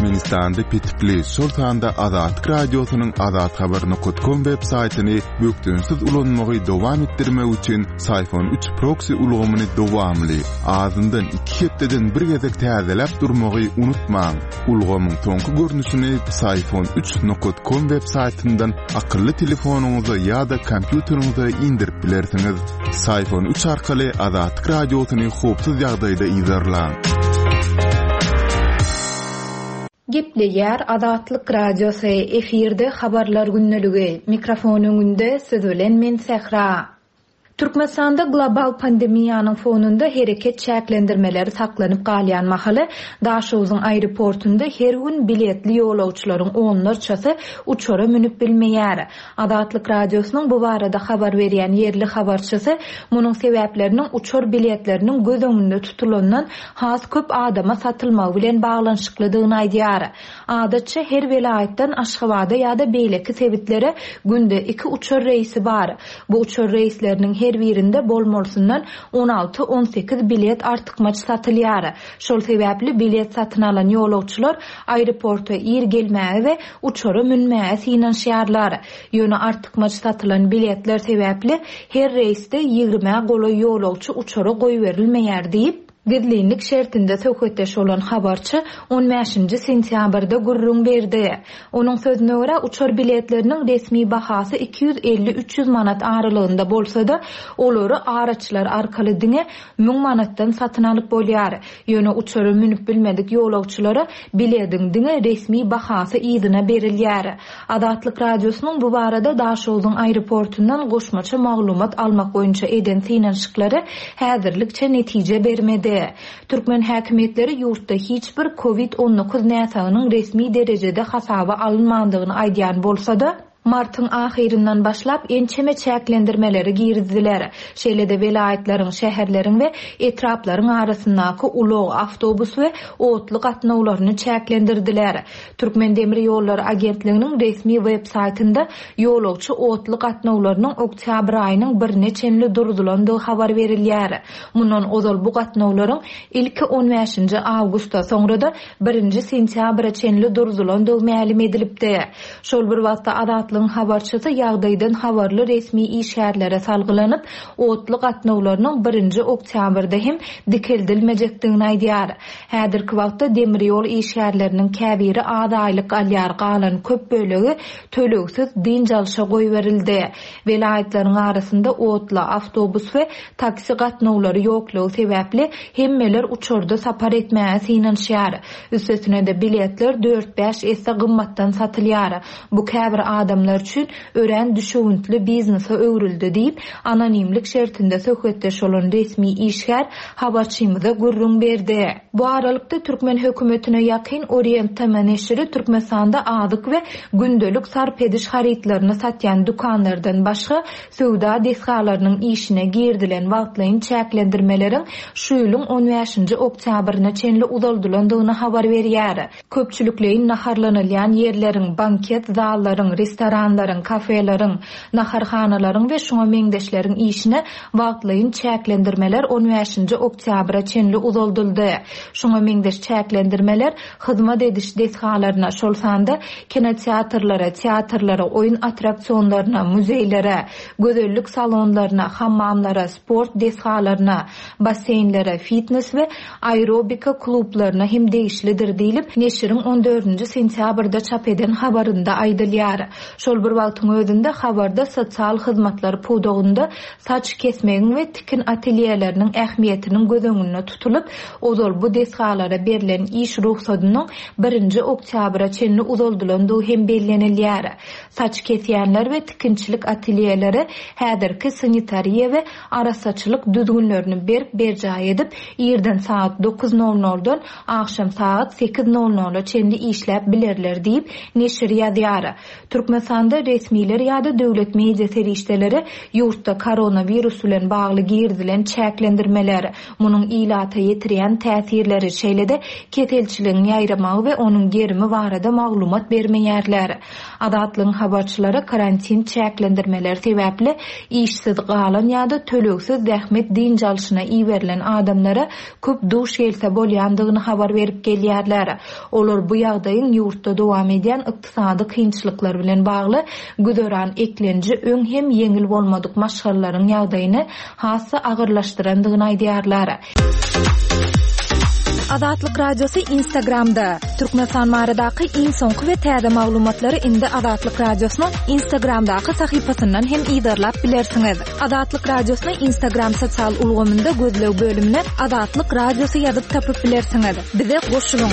Türkmenistan'da pitipli Sultan'da Azat Radyosu'nun Azat Haber.com web saytini büktünsiz ulanmagy dowam etdirmek üçin Sayfon 3 proxy ulgamyny dowamly azyndan 2 hepdeden bir gezek täzelep durmagy unutmaň. Ulgamyň soňky görnüşini sayfon3.com web saytyndan akylly telefonuňyza ýa-da kompýuteriňize indirip bilersiňiz. Sayfon 3 arkaly Azat Radyosu'ny hopsuz ýagdaýda izlerläň. Gepleýär Azatlyk Radiosu efirde habarlar günneligi. Mikrofonuň önünde siz bilen men Sehra. Türkmenistanda global pandemiýanyň fonunda hereket çäklendirmeleri saklanyp galýan mahaly Daşowzyň aeroportunda her gün biletli ýolawçylaryň onlarçasy uçara münüp bilmeýär. Azatlyk Radiosynyň bu barada habar berýän yerli habarçysy munyň sebäpleriniň uçar biletleriniň göz öňünde tutulandan has köp adama satylmagy bilen baglanşyklydygyny aýdýar. Adatça her welaýatdan Aşgabatda ýa-da beýleki sebitlere günde 2 uçar reýsi bar. Bu uçar reýsleriniň her birinde bolmolsundan 16-18 bilet artykmaç satylýar. Şol sebäpli bilet satyn alan ýolawçylar aeroporta ir gelmäge we uçara münmäge synanşýarlar. Ýöne artykmaç satylan biletler sebäpli her reýsde 20 goly ýolawçy uçara goýberilmeýär diýip Gidlinlik şertinde söhbetdeş olan habarçı 15-nji sentýabrda gurrun berdi. Onuň sözüne görä uçar biletleriniň resmi bahasy 250-300 manat aralygynda bolsa-da, olary araçlar arkaly diňe 1000 manatdan satyn alyp bolýar. Ýöne uçary münüp bilmedik ýolawçylara biletiň diňe resmi bahasy ýzyna berilýär. Azatlyk Radiosynyň bu barada Daşowzyň aeroportundan goşmaça maglumat almak boýunça eden synanşyklary häzirlikçe netije bermedi. Türkmen häkimetleri ýurtda hiç bir COVID-19 näsagynyň resmi derejede hasaba alınmandygyny aýdýan bolsa-da, martyň ahyryndan başlap ençeme çäklendirmeleri girdiler. Şeýlede welaýatlaryň, şäherleriň we etraplaryň arasyndaky ulug awtobus we otly gatnawlaryny çäklendirdiler. Türkmen Demir ýollary agentliginiň resmi web saytynda ýolawçy otly gatnawlarynyň oktyabr aýynyň 1-ne çenli durdulandygy habar berilýär. Mundan ozal bu gatnawlaryň ilki 15-nji awgustda soňrada 1-nji sentýabra çenli durdulandygy ma'lum edilipdi. Şol bir wagtda Azatlyk habarçysy ýagdaýdan habarly resmi işgärlere salgylanyp, otly gatnawlarynyň 1-nji oktýabrda hem dikeldilmejekdigini aýdýar. Häzirki wagtda demir ýol işgärleriniň käbiri az aýlyk alýar galan köp bölegi tölegsiz dinjalşa goýberildi. Welaýatlaryň arasynda otly awtobus we taksi gatnawlary ýoklugy sebäpli hemmeler uçurda sapar etmäge synanşýar. Üstesine de biletler 4-5 esse gymmatdan satylýar. Bu käbir adamlar üçin ören düşüwüntli biznesa öwrüldi diýip anonimlik şertinde söhbetdeş olan resmi işgär habarçymyza gurrun berdi. Bu aralykda Türkmen hökümetine ýakyn Orient Tema neşri Türkmenistanda adyk we gündelik sarp ediş haritlaryny satýan dukanlardan başga söwda desgalarynyň işine girdilen wagtlaryň çäklendirmeleriň şu ýylyň 15-nji oktýabryna çenli uzaldylandygyny habar berýär. Köpçülikleýin naharlanylýan ýerleriň, banket zallaryň, restoranlaryň, kafeleryň, naharhanalaryň we şoňa meňdeşleriň işine wagtlaryň çäklendirmeler 15-nji oktýabra çenli uzaldyldy. Şoňa meňdeş çäklendirmeler hyzmat ediş desgalaryna, şol sanda kinoteatrlara, teatrlara, oýun attraksionlaryna, muzeýlere, gözellik salonlaryna, hammamlara, sport desgalaryna, baseynlere, fitness we aerobika klublaryna hem degişlidir diýilip neşiriň 14-nji sentýabrda çap eden habarynda aýdylýar. Şol bir wagtyň özünde habarda sosial hyzmatlar podagynda saç kesmegiň we tikin atelýeleriniň ähmiýetiniň göz öňünde tutulup, ozal bu desgalara berilen iş ruhsatynyň 1-nji oktýabra çenli uzaldylandygy hem bellenilýär. Saç kesýänler we tikinçilik atelýeleri häzirki sanitariýa we arasaçylyk düzgünlerini berjaý edip, ýerden saat 9:00-dan akşam saat 8:00 çenli işläp bilerler diýip neşir ýazýar. Türkmen Türkmenistanda resmiler ýa-da döwlet media serişdeleri ýurtda koronavirus bilen bagly girdilen çäklendirmeler, munyň ilata ýetirýän täsirleri şeýlede ketelçiligiň ýaýramagy we onuň gerimi barada maglumat bermeýärler. Adatlyň habarçylary karantin çäklendirmeleri sebäpli işsiz galan ýa-da töleksiz zähmet din jalşyna iýerilen adamlara köp duş gelse bolýandygyny habar berip gelýärler. Olar bu ýagdaýyň ýurtda dowam edýän ykdysady kynçylyklar bilen bagly güdören eklenji öň hem ýeňil bolmadyk maşgalaryň ýagdaýyny hassa agyrlaşdyrandygyny aýdýarlar. Adatlyk radiosu Instagramda. Türkmenistan maradaky iň soňky we täze maglumatlary indi Adatlyk radiosynyň Instagramdaky sahypasyndan hem ýydarlap bilersiňiz. Adatlyk radiosynyň Instagram sosial ulgamynda gözlew bölümine Adatlyk radiosu ýazyp tapyp bilersiňiz. Bize goşulyň.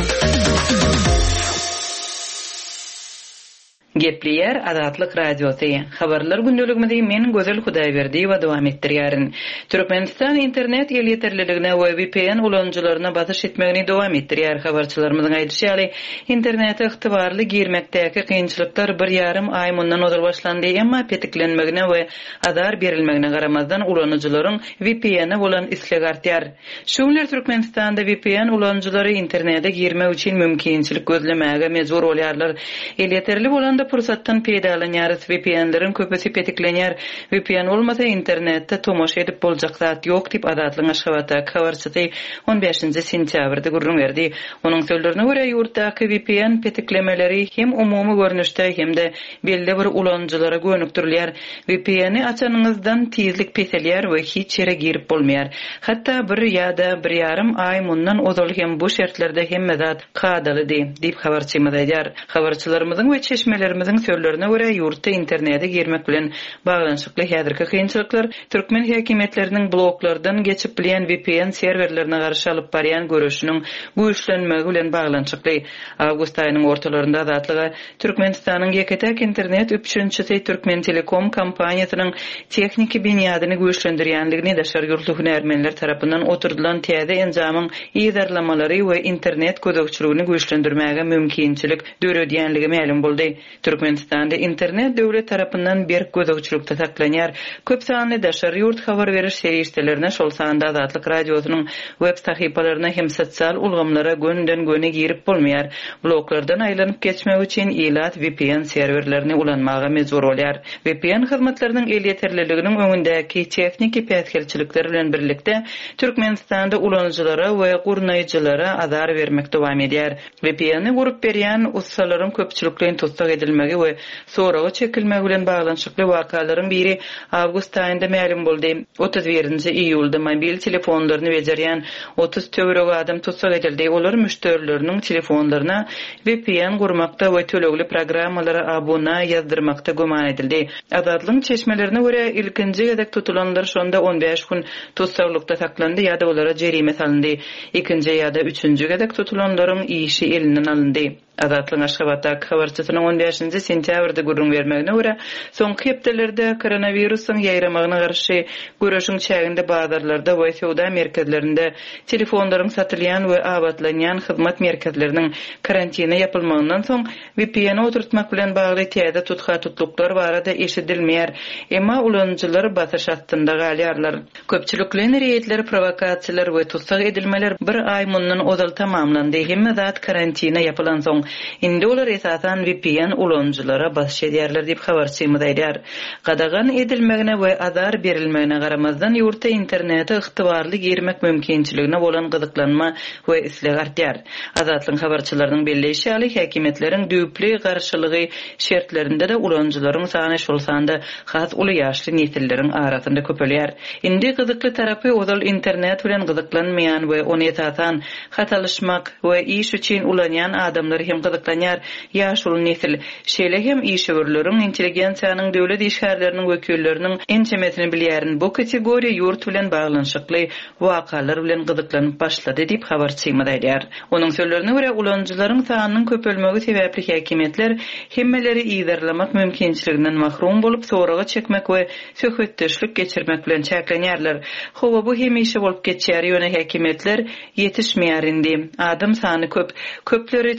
Gepleýär Adatlyk radiosu. Habarlar gündeliginde men Gözel Hudaýberdi we dowam etdirýärin. Türkmenistan internet ýetirliligine we VPN ulanjylaryna batyş etmegini dowam etdirýär. Habarçylarymyzyň aýdýaşy, internete ygtybarly girmekdäki kynçylyklar bir ýarym ay mundan odal başlandy, emma petiklenmegine we adar berilmegine garamazdan ulanjylaryň VPN-e bolan isleg artýar. Şuňlar Türkmenistanda VPN ulanjylary internete girmek üçin mümkinçilik gözlemäge mejbur bolýarlar. Ýetirli bolan pursatdan peýdalanýar VPN-lerin köpüsi petiklenýär. VPN olmasa internetde tomoş edip boljak zat ýok diýip Adatlyň Aşgabatda habarçysy 15-nji sentýabrda gurrun berdi. Onuň sözlerine görä ýurtdaky VPN petiklemeleri hem umumy görnüşde hem de belli bir ulanjylara gönükdirilýär. VPN-i açanyňyzdan tezlik peselýär we hiç ýere girip bolmaýar. Hatda bir ýa-da 1,5 ay mundan ozal hem bu şertlerde hemme zat kadalydy diýip habarçymyz aýdýar. Habarçylarymyzyň we çeşmelerimiziň sözlerine görä ýurtda internete girmek bilen baglanşykly häzirki kynçylyklar türkmen häkimetleriniň bloklardan geçip bilen VPN serwerlerine garşy alyp barýan görüşiniň güýçlenmegi bilen baglanşykly. Awgust aýynyň ortalarynda Adatlyga Türkmenistanyň ýeketek internet üpçünçisi Türkmen Telekom kompaniýasynyň tekniki binýadyny güýçlendirýänligini daşar ýurtly hünärmenler tarapyndan oturdulan täze enjamyň ýydarlamalary we internet gözegçiligini güýçlendirmäge mümkinçilik döredýänligi ma'lum boldy. Türkmenistanda internet döwlet tarapyndan bir gözegçilikde saklanýar. Köp sanly daşary ýurt habar beriş serişdelerine şol sanda Adatlyk radiosynyň web sahypalaryna hem sosial ulgamlara gönden göne girip bolmaýar. Bloklardan aýlanyp geçmek üçin ilat VPN serwerlerini ulanmaga mejbur bolýar. VPN hyzmatlarynyň elýetirliliginiň öňündäki tekniki päsgelçilikler bilen birlikde Türkmenistanda ulanjylara we gurnaýjylara azar bermek dowam edýär. VPN-i gurup berýän ustalaryň köpçüliklerini tutsak edilmegi we soragy çekilmegi bilen baglanşykly wakalaryň biri awgust aýynda ma'lum boldy. 31-nji iýulda mobil telefonlaryny bejerýän 30 töwereg adam tutsak edildi. Olar müşterileriniň telefonlaryna VPN gurmakda we tölegli programmalara abona ýazdyrmakda göman edildi. Adatlyň çeşmelerine görä ilkinji gedek tutulanlar şonda 15 gün tutsaklykda saklandy ýa-da olara jerime salyndy. Ikinji ýa-da üçünji gedek tutulanlaryň işi elinden alındy. Adatlyň Aşgabatda habarçysynyň 15-nji sentýabrda gurrun bermegine görä, soňky hepdelerde koronawirusyň ýaýramagyna garşy görüşiň çäginde bazarlarda we sowda merkezlerinde telefonlaryň satylýan we abatlanýan hyzmat merkezleriniň karantina ýapylmagyndan soň VPN oturtmak bilen bagly täze tutkatlyklyklar barada eşidilmeýär. Emma ulanjylar batyş astynda galýarlar. Köpçüliklerin reýetleri, provokasiýalar we tutsak edilmeler bir ay mundan ozal tamamlandy. Hemme zat karantina ýapylan soň indi olar esasan VPN ulanjylara baş edýärler diýip habarçymyz aýdýar. Gadagan edilmegine we azar berilmegine garamazdan ýurtda internete ygtybarly girmek mümkinçiligine bolan gyzyklanma we isleg artýar. Adatlyň habarçylarynyň belleşýäli häkimetleriň düýpli garşylygy şertlerinde de ulanjylaryň sany şol sanda has uly ýaşly nesilleriň arasynda köpelýär. Indi gyzykly tarapy ozal internet bilen gyzyklanmaýan we ony esasan hatalyşmak we iş üçin ulanýan adamlar hem gyzyklanýar. Ýaşul nesil şeýle hem işgörleriň intelligensiýanyň döwlet işgärleriniň wekilleriniň ençemesini bilýärin. Bu kategoriýa ýurt bilen baglanşykly wakalar bilen gyzyklanyp başlady diýip habarçymyz aýdýar. Onuň sözlerine görä ulanjylaryň sanynyň köpelmegi sebäpli häkimetler hemmeleri ýydarlamak mümkinçiliginden mahrum bolup soragy çekmek we söhbetdeşlik geçirmek bilen çäklenýärler. Howa bu hemişe bolup geçýär ýöne häkimetler ýetişmeýär indi. Adam sany köp, köpleri çagyrýar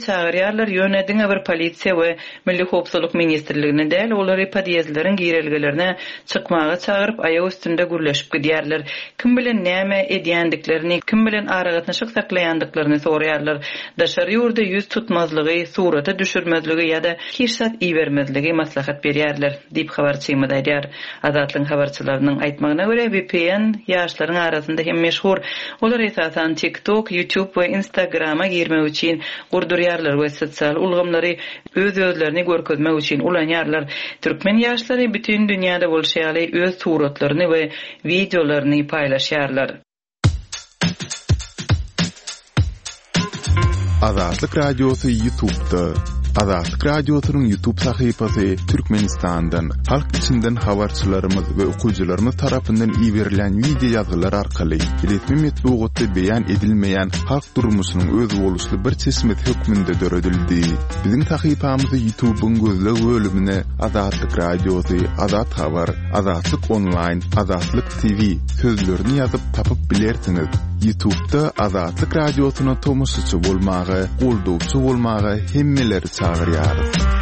diýerler ýönediňe bir polisiýa we Milli Howpsuzlyk Ministrligine däl olary podýezdlaryň girelgelerine çykmaga çagyryp aýagy üstünde gürleşip gidýärler. Kim bilen näme edýändiklerini, kim bilen aragatnaşyk saklaýandyklaryny soraýarlar. Daşary ýurda ýüz tutmazlygy, surata düşürmezligi ýa-da hirsat iýermezligi maslahat berýärler diýip habarçymy daýdýar. Azatlyň habarçylarynyň aýtmagyna görä VPN ýaşlaryň arasynda hem meşhur. Olar esasan TikTok, YouTube we Instagram'a girmek üçin gurdurýarlar we sosial ulgamlary öz-özlerini görkezmek üçin ulanýarlar. Türkmen ýaşlary bütün dünýäde bolşaýaly öz suratlaryny we videolaryny paýlaşýarlar. Azatlyk radiosu YouTube'da. Azatlyk radiosynyň YouTube sahypasy Türkmenistandan, halk içinden habarçylarymyz we okuwçylarymyz tarapyndan iýerilen video ýazgylar arkaly resmi metbuatda beýan edilmeýän halk durmuşynyň öz boluşly bir çeşmet hökmünde döredildi. Biziň sahypamyzy YouTube'un gözleg bölümine Azatlyk radiosu, Azat habar, Azatlyk online, Azatlyk TV sözlerini ýazyp tapyp bilersiňiz. YouTube'da Azatlyk radiosyna tomoşaçy bolmagy, goldowçy bolmagy hemmeleri çagyrýar.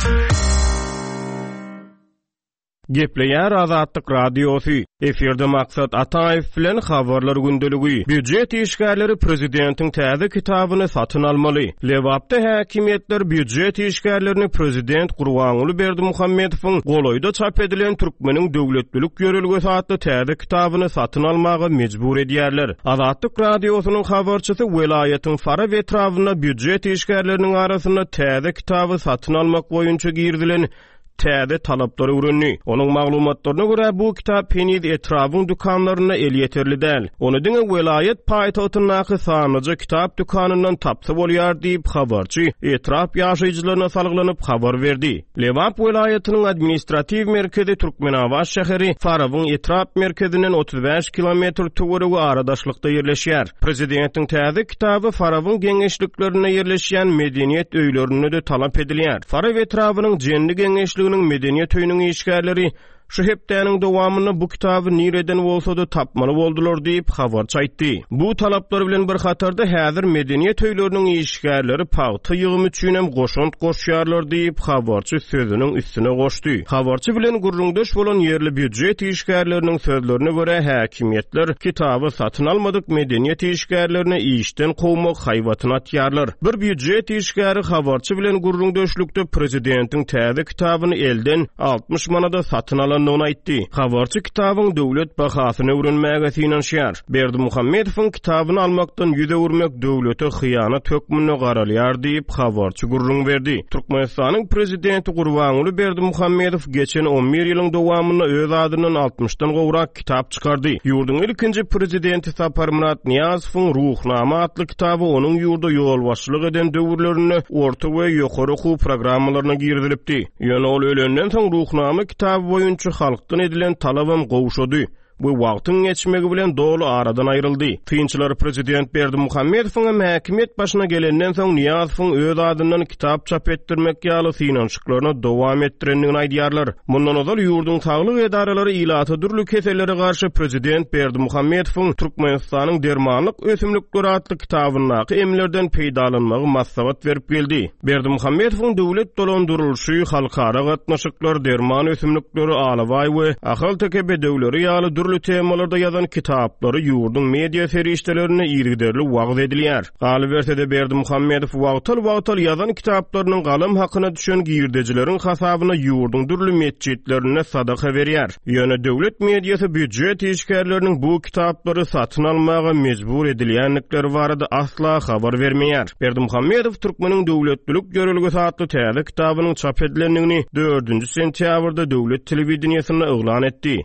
Gepleýär Azatlyk radiosu. Eferde maksat Ataýew bilen habarlar gündeligi. Büdjet işgärleri prezidentiň täze kitabyny satyn almaly. Lewapda häkimetler büdjet işgärlerini prezident Gurbanuly Berdimuhammedowyň golaýda çap edilen Türkmeniň döwletlilik ýörelgesi adly täze kitabyny satyn almagy mejbur edýärler. Azatlyk radiosynyň habarçysy welaýatyň Fara we etrawyna büdjet işgärleriniň arasynda täze kitaby satyn almak boýunça girdilen täze talaplar öwrenli. Onuň maglumatlaryna görä bu kitap Penid etrawyň dukanlaryna el ýeterli däl. Ony diňe welaýat paýtagtynyň sanyjy kitap dukanyndan tapsa bolýar diýip habarçy etrap ýaşaýjylaryna salgylanyp habar berdi. Lewap welaýatynyň administrativ merkezi Türkmenawaz şäheri Farawyň etrap merkezinden 35 kilometr töweregi aradaşlykda ýerleşýär. Prezidentiň täze kitaby Farawyň geňeşliklerine ýerleşýän medeniýet öýlerine de talap edilýär. Fara we etrawynyň jenli geňeşlik medeniýet öýüniň işgärleri şu hepdäniň dowamyny bu kitaby nireden bolsa-da tapmaly boldular diýip habarçy aýtdy. Bu talaplar bilen bir hatarda häzir medeniýet öýleriniň işgärleri paýty ýygymy üçin hem goşunt goşýarlar diýip habarçy sözüniň üstüne goşdy. Habarçy bilen gurrundaş bolan ýerli büdjet işgärleriniň sözlerine görä häkimetler kitaby satyn almadyk medeniýet işgärlerini işden gowmak haýwatyna atýarlar. Bir büdjet işgäri habarçy bilen gurrundaşlykda prezidentiň täze kitabyny elden 60 manada satyn alan aýtdy. Habarçy kitabyň döwlet bahasyny öwrenmäge synanşýar. Berdimuhammedowyň kitabyny almakdan ýüze urmak döwlete hyýanat hökmüne garalýar diýip habarçy gurrun berdi. Türkmenistanyň prezidenti Gurbanuly Berdimuhammedow geçen 11 ýylyň dowamyny öz adynyň 60-dan gowrak kitap çykardy. Ýurduň ilkinji prezidenti Saparmurat Niyazowyň Ruhnama adly kitaby onuň ýurda ýolbaşçylyk eden döwürlerini orta we ýokary okuw programmalaryna girdilipdi. Ýöne ol ölenden soň Ruhnama kitaby boýunça halkdan edilen talabam gowşady. Bu wagtyň geçmegi bilen dolu aradan aýryldy. Kynçylar prezident Berdimuhammedowyň häkimet başyna gelenden soň Niyazowyň öz adyndan kitap çap etdirmek ýaly synanşyklaryna dowam etdirendigini aýdýarlar. Mundan ozal ýurduň saglyk edaralary ilaty dürli keselleri garşy prezident Berdimuhammedowyň Türkmenistanyň dermanlyk ösümlikleri adly kitabyny emlerden peýdalanmagy maslahat berip geldi. Berdimuhammedowyň döwlet dolandyrylşy, halkara gatnaşyklar, derman ösümlikleri, alawaý we ahal tekebe döwleri ýaly dürli temalarda yazan kitaplary ýurdun media feriştelerine ýergiderli wagt edilýär. Galy bersede Berdimuhammedow wagtal yazan kitaplarynyň galam hakyna düşen girdejileriň hasabyna ýurdun dürli mesjitlerine sadaka berýär. Ýöne döwlet mediýasy büdjet işgärleriniň bu kitaplary satyn almaga mejbur edilýänlikleri barada asla habar bermeýär. Berdimuhammedow Türkmeniň döwletlilik ýörelgesi adly täze kitabynyň çap edilendigini 4 sentýabrda döwlet telewizionyna eglan etdi.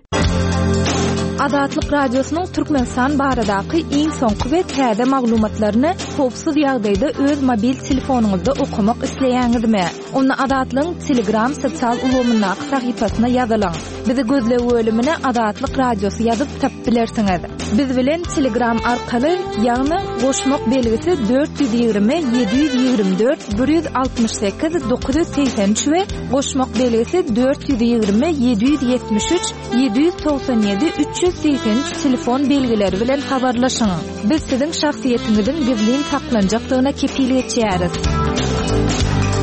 Azatlyk radiosynyň Türkmenistan baradaky iň soňky we täze maglumatlaryny howpsuz ýagdaýda öz mobil telefonuňyzda okumak isleýäňizmi? Onu Azatlyň Telegram sosial ulgamyna sahypasyna ýazylaň. Bizi gözlegi bölümine Azatlyk radiosu ýazyp tapyp bilersiňiz. Biz bilen Telegram arkaly ýagny goşmak belgisi 420 724 168 983 we goşmak belgisi 420 773 797 383 telefon belgileri bilen habarlaşyň. Biz siziň şahsiýetiňizin gizlin saklanjakdygyna kepillik etýäris.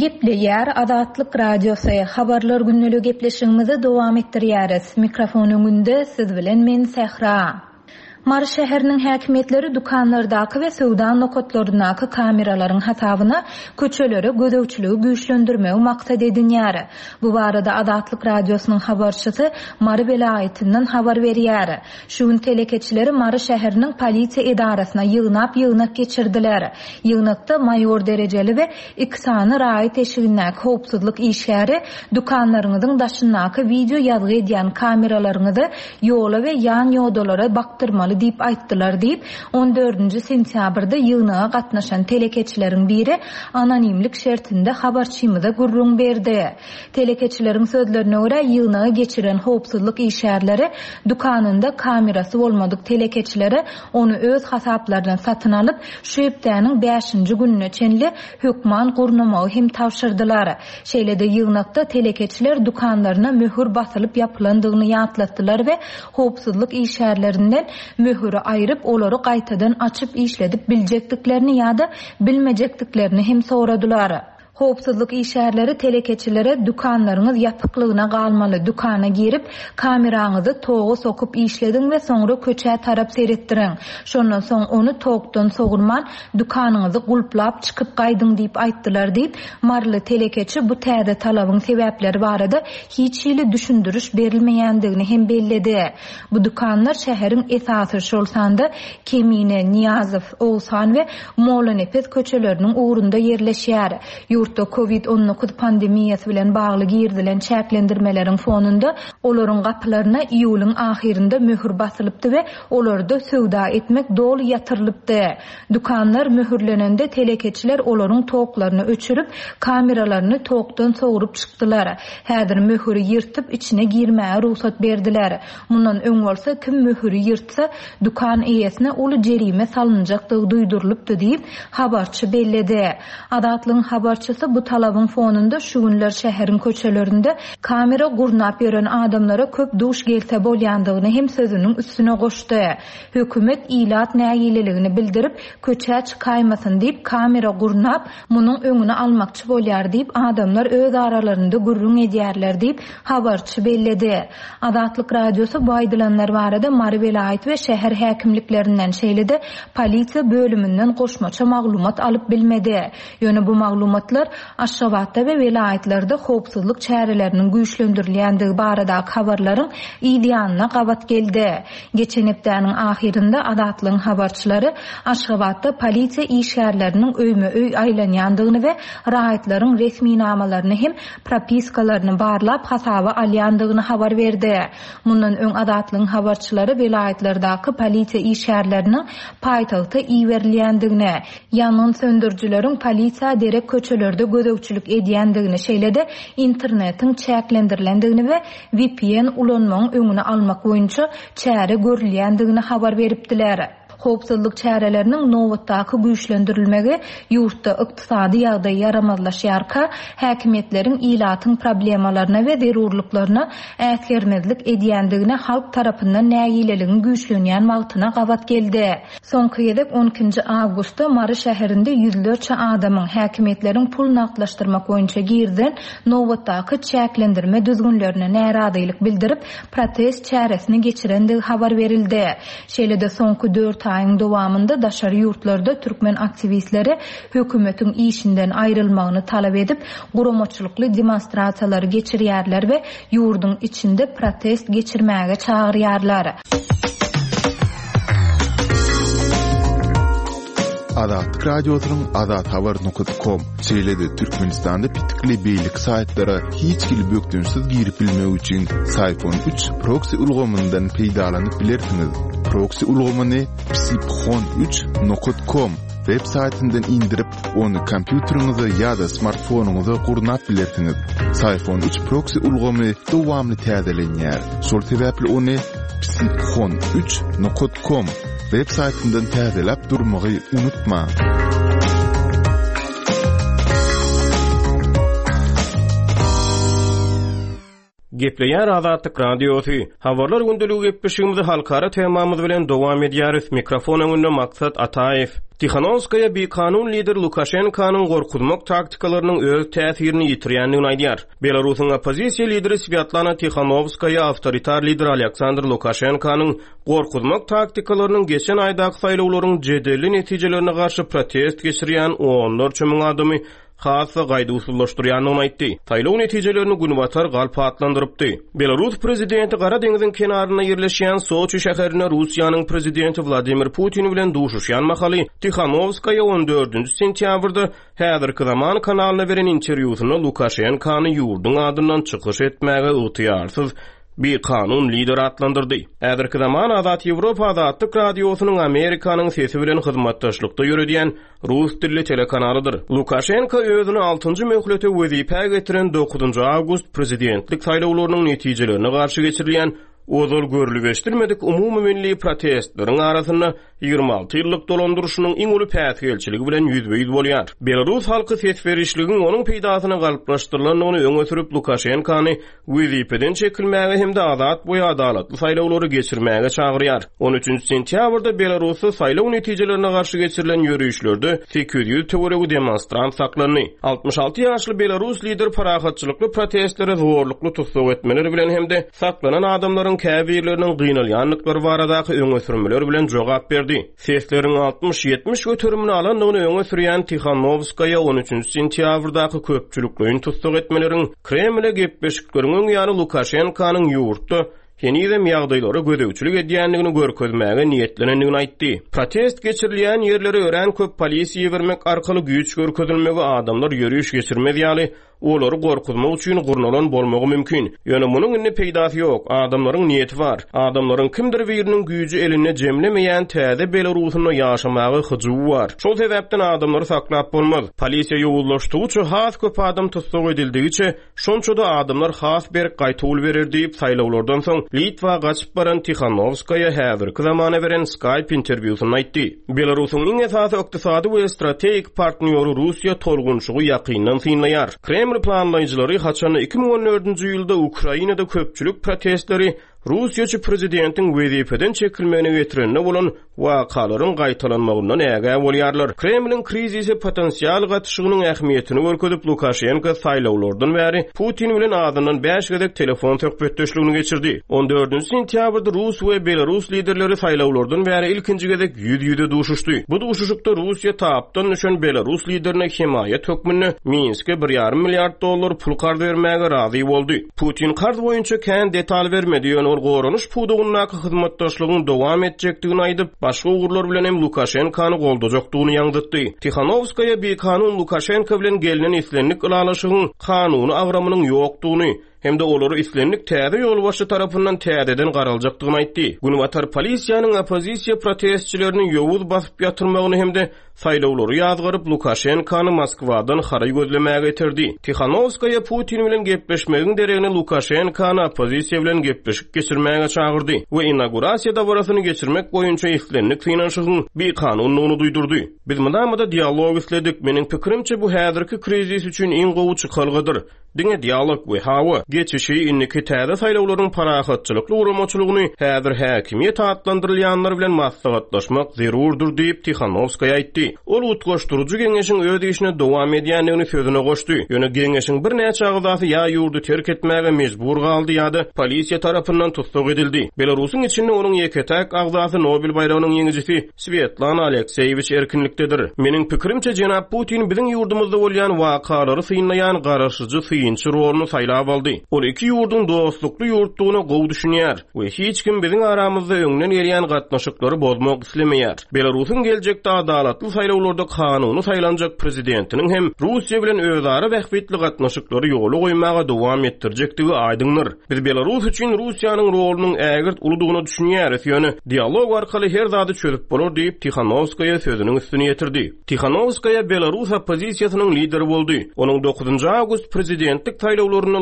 Gepleýär Azatlyk Radiosy habarlar günnüligi gepleşigimizi dowam etdirýäris. Mikrofonyň önünde siz bilen men Sehra. Mary şäheriniň häkimetleri dukanlardaky we sowda nokatlarynaky kameralaryň hasabyna köçelere gödäwçiligi güýçlendirmegi maksat edinýär. Bu barada Azatlyk Radiosynyň habarçysy Mary welaýatynyň habar berýär. Şuň telekeçileri Mary şäheriniň polisiýa idarasyna ýygnap geçirdiler. Ýygnakda mayor derejeli we 2 sany raýat eşigindäki howpsuzlyk işgäri dukanlaryňyzyň daşyndaky video ýazgy edýän kameralaryňyzy ýola we ýan ýodalara baktyrmaly diýip aýtdylar diýip 14-nji sentýabrda ýygnaga gatnaşan telekeçileriň biri anonimlik şertinde habarçymyza gurrun berdi. Telekeçileriň sözlerine görä ýygnaga geçiren howpsuzlyk işgärleri dukanynda kamerasy bolmadyk telekeçileri onu öz hasaplaryna satyn alyp şu hepdäniň 5-nji gününe çenli hökman gurnamagy hem tawşyrdylar. Şeýlede ýygnakda telekeçiler dukanlaryna möhür basylyp ýapylandygyny ýatlatdylar we howpsuzlyk işgärlerinden möhürü aýryp olary gaýtadan açyp işledip biljekdiklerini ýa-da bilmejekdiklerini hem soradylar. Howpsuzlyk işgärleri telekeçilere dukanlaryňyz ýapyklygyna galmaly, dukana girip kameraňyzy toğu sokup işlediň we soňra köçä tarap seretdirin. Şondan soň onu togdan sogurman dukanyňyzy gulplap çykyp gaýdyň diýip aýtdylar diýip marly telekeçi bu täze talabyň sebäpleri barada hiç hili düşündürüş berilmeýändigini hem belledi. Bu dukanlar şäheriň esasy şolsanda Kemine, Niýazow, Owsan we Molanepes köçeleriniň ugrunda ýerleşýär. Yurtda COVID-19 pandemiýasy bilen bagly girdilen çäklendirmeleriň fonunda olaryň gapylaryna iýulyň ahirinde möhür basylypdy we olarda sowda etmek dol ýatyrylypdy. Dukanlar möhürlenende telekeçiler olaryň toklaryny öçürüp kameralaryny tokdan sogurup çykdylar. Häzir möhüri ýyrtyp içine girmäge ruhsat berdiler. Mundan öň bolsa kim möhüri ýyrtsa dukan eýesine uly jerime salynjakdygy duýdurylypdy diýip habarçy belledi. Azatlygyň habarçysy bu talabyň fonunda şu günler şäheriň köçelerinde kamera gurnap ýören adamlara köp duş gelse bolýandygyny hem sözüniň üstüne goşdy. Hökümet ilat nägileligini bildirip köçä çykaýmasyn diýip kamera gurnap munyň öňüne almakçy bolýar diýip adamlar öz aralarynda gurrun edýärler diýip habarçy belledi. Azatlyk Radiosy bu aýdylanlar barada Mary welaýat we şäher häkimliklerinden şeýlede polisiýa bölümünden goşmaça maglumat alyp bilmedi. Ýöne bu maglumatlar Aşgabatda we welaýatlarda howpsuzlyk çäreleriniň güýçlendirilýändigi barada habarlaryň ýylyanyna gabat geldi. Geçen hepdäniň ahirinde Azatlygyň habarçylary Aşgabatda polisiýa işgärleriniň öýme-öý aýlanýandygyny we raýatlaryň resmi namalaryny hem propiskalaryny barlap hasaba alýandygyny habar berdi. Mundan öň Azatlygyň habarçylary welaýatlardaky polisiýa işgärleriniň paýtagta iýerilýändigini, ýanyň söndürjüleriň polisiýa derek köçelerde gödäwçilik edýändigini şeýlede internetiň çäklendirilýändigini we VPN ulanmagyň öňüne almak boýunça çäre görülýändigini habar beripdiler. Howpsuzlyk çäreleriniň nowatdaky güýçlendirilmegi ýurtda ykdysady ýagdaý yaramazlaşýarka häkimetleriň ilatyň problemalaryna we zerurlyklaryna äsgermezlik edýändigine halk tarapyndan nägileligin güýçlenýän wagtyna gabat geldi. Soňky ýyly 12-nji awgustda Mary şäherinde ýüzlerçe adamyň häkimetleriň pul naklaşdyrmak boýunça girden nowatdaky çäklendirme düzgünlerine näradylyk bildirip protest çäresini geçirendigi habar berildi. Şeýlede soňky 4 aýyň dowamında daşary ýurtlarda türkmen aktivistleri hökümetiň işinden aýrylmagyny talap edip guramaçylykly demonstrasiýalary geçirýärler we ýurduň içinde protest geçirmäge çagyrýarlar. Azatlyk Radiosynyň azathabar.com şeýlede Türkmenistanda pitikli beýlik saýtlary hiç kili bökdünsiz girip bilmek üçin Sayfon 3 proxy ulgamyndan peýdalanyp bilersiňiz. Proxy ulgamyny psiphon3.com web saytyndan indirip onu kompýuteriňize ýa-da smartfonuňyza gurnap bilersiňiz. Sayfon 3 proxy ulgamy dowamly täzelenýär. Şol sebäpli onu psiphon3.com web saytyndan täzelep durmagy unutma. Gepleýär Azatlyk Radiosu. Habarlar gündeligi gepleşigimizi halkara temamyz bilen dowam edýäris. Mikrofon öňünde Maksat Ataev. Tikhanovskaya bir kanun lider Lukashenkanyň gorkutmak taktikalarynyň öz täsirini ýitirýändigini aýdýar. Belarusyň opozisiýa lideri Svetlana Tikhanovskaya awtoritar lider Aleksandr Lukashenkanyň gorkutmak taktikalarynyň geçen aýdaky saýlawlaryň jedelli netijelerini garşy protest geçirýän 10 miň adamy hasa gaýdy usullaşdyrýanyny aýtdy. Saýlaw netijelerini günbatar galp atlandyrypdy. Belarus prezidenti Gara deňiziň kenaryna ýerleşýän Soçi şäherine Russiýanyň prezidenti Vladimir Putin bilen duşuşýan mahaly Tikhanovskaya 14 sentýabrda häzirki zaman kanalyna beren interwýusyny Lukashenkany ýurdun adyndan çykyş etmäge ygtyýarsyz bir kanun lider atlandyrdy. Häzirki zaman Azat Ýewropa Azatlyk Radiosynyň Amerikanyň sesi bilen hyzmatdaşlykda ýörediýän Rus dilli telekanalydyr. Lukashenko özüni 6-njy möhlete wezipe getiren 9 awgust prezidentlik saýlawlarynyň netijelerini garşy geçirilýän ozal görülgeçdirmedik umumy milli protestlaryň arasyna 26 ýyllyk dolandyrşynyň iň uly päsgelçiligi bilen ýüzbeýüz bolýar. Belarus halky sesberişliginiň onuň peýdasyna galplaşdyrylanyny öňe sürüp Lukashenkany wezipeden çekilmäge hemde azat boýa adalatly saýlawlary geçirmäge çagyrýar. 13 sentýabrda Belarusda saýlaw netijelerine garşy geçirilen ýörüşlerde 800 töweregi demonstrant saklandy. 66 ýaşly Belarus lider parahatçylykly protestlere zorlukly tutsak etmeleri bilen hemde saklanan adamlaryň käbirleriniň gynalýanlyklary baradaky öňe sürmeler bilen jogap berdi. Sesleriň 60-70 götürümini alandygyny öňe sürýän Tikhanovskaya 13 sentýabrdaky köpçülikliň tutsak etmeleriň Kremle gepleşikleriniň ýany Lukashenkanyň ýurtda Henizem ýagdaýlary gödäwçilik edýändigini görkezmäge niýetlenendigini aýtdy. Protest geçirilýän ýerlere ören köp polisiýa bermek arkaly güýç görkezilmegi adamlar ýörüş geçirmedýäli, olary gorkutmak üçin gurnalan bolmagy mümkin. Ýöne munyň indi peýdasy ýok, adamlaryň niýeti bar. Adamlaryň kimdir biriniň güýji eline jemlemeýän täze Belarusyny ýaşamagy hyjyby bar. Şol sebäpden adamlary saklap bolmaz. Polisiýa ýowullaşdygyça has köp adam tutsak edildigiçe şonçoda adamlar has berk gaýtul berer diýip saýlawlardan soň Litwa gaçyp baran Tikhanovskaya häzirki zamana beren Skype interwýusyny aýtdy. Belarusyň iň esasy ykdysady we strategik partnýory Russiýa tolgunçugy ýakyndan synlaýar. Kreml planlaýjylary haçan 2014-nji ýylda Ukrainada köpçülik protestleri Russiýaçy prezidentiň wezipeden çekilmegine getirenine bolan wakalaryň gaýtalanmagyndan ägä bolýarlar. Kremliň krizisi potensial gatyşygynyň ähmiýetini görkezip Lukashenko saýlawlardan bäri Putin bilen adyndan 5 gedek telefon söhbetdeşligini geçirdi. 14 sentýabrda Rus we Belarus liderleri saýlawlardan bäri ilkinji gedek ýüz-ýüze duşuşdy. Bu duşuşykda Russiýa tapdan düşen Belarus liderine himaýet hökmüni Minske $1,5 milliard pul kard bermäge razy boldy. Putin kard boýunça kän detal bermedi. Ol gorunuş pudugynyň hyzmatdaşlygyny dowam etjekdigini aýdyp, başga ugurlar bilen hem Lukashenkany goldajakdygyny ýaňdytdy. Tikhanovskaya bir kanun Lukashenko bilen gelinen islenlik ulalaşygyň kanuny agramynyň ýokdugyny hem de olary islenlik täze ýolbaşçy tarapyndan täzeden garaljakdygyny aýtdy. Günbatar polisiýanyň opozisiýa protestçilerini ýowuz basyp ýatyrmagyny hem de saýlawlary ýazgyryp Lukashenkany Moskwadan haray gözlemäge getirdi. Tikhanovskaya Putin bilen gepleşmegiň deregine Lukashenkany opozisiýa bilen gepleşik geçirmäge çagyrdy we inaugurasiýa dawrasyny geçirmek boýunça islenlik finansyň bir kanunyny duýdurdy. Biz mydamada dialog isledik. Meniň pikirimçe bu häzirki krizis üçin iň gowy çykalgydyr. Diňe dialog we hawa geçişi inniki täze saýlawlaryň parahatçylykly uramaçylygyny häzir häkimiýet atlandyrylýanlar bilen maslahatlaşmak zerurdur diýip Tikhanovskaya aýtdy. Ol utgaşdyryjy geňeşiň öz işine dowam edýändigini sözüne goşdy. Ýöne geňeşiň bir näçe agzasy ýa ýurdu terk etmäge mejbur galdy ýa-da polisiýa tarapyndan tutsak edildi. Belarusyň içinde onuň ýeketäk agzasy Nobel bayrağynyň ýeňijisi Svetlana Alekseyevich erkinlikdedir. Meniň pikirimçe jenap Putin biziň ýurdumyzda bolýan wakalary synlaýan garaşyjy ýyňçy rolunu saýlap aldy. Ol iki ýurdun dostlukly ýurtdugyna gowy düşünýär we hiç kim biziň aramyzda öňden ýerýän gatnaşyklary bozmak islemeýär. Belarusyň geljekde adalatly saýlawlarda kanuny saýlanjak prezidentiniň hem Russiýa bilen özara wähbetli gatnaşyklary ýoly goýmaga dowam etdirjekdigi aýdyndyr. Biz Belarus üçin Russiýanyň rolunyň ägirt uludygyny düşünýäris, ýöne dialog arkaly her zady çözüp bolar diýip Tikhanovskaya sözüniň üstüne ýetirdi. Tikhanovskaya Belarus opozisiýasynyň lideri boldy. Onuň 9 awgust prezidentlik saýlawlaryna Lukashenko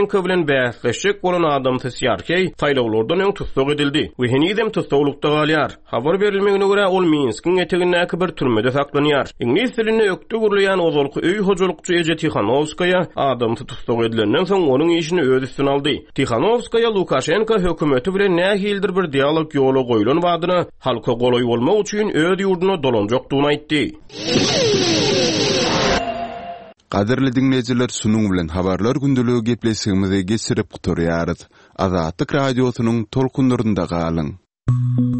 Lukashenko bilen bäsleşik bolan adam Syarkey taýlawlardan öň tutsak edildi. We henidem tutsaklykda galýar. Habar berilmegine görä ol Minskiň etegindäki bir türmede saklanýar. İnglis dilini ökde gurlayan ozalky öý hojulukçy Eje Tikhanovskaya adam tutsak edilenden soň onuň işini öz üstüne aldy. Tikhanovskaya Lukashenko hökümeti bilen nähildir bir dialog ýoly goýulan wadyny halka goloý bolmak üçin öz ýurduna dolanjakdygyny aýtdy. Qadirli dinleyijiler, sunuň bilen habarlar gündüligi gepleşigimizi geçirip guturýarys. Azatlyk radiosynyň tolkunlarynda galyň.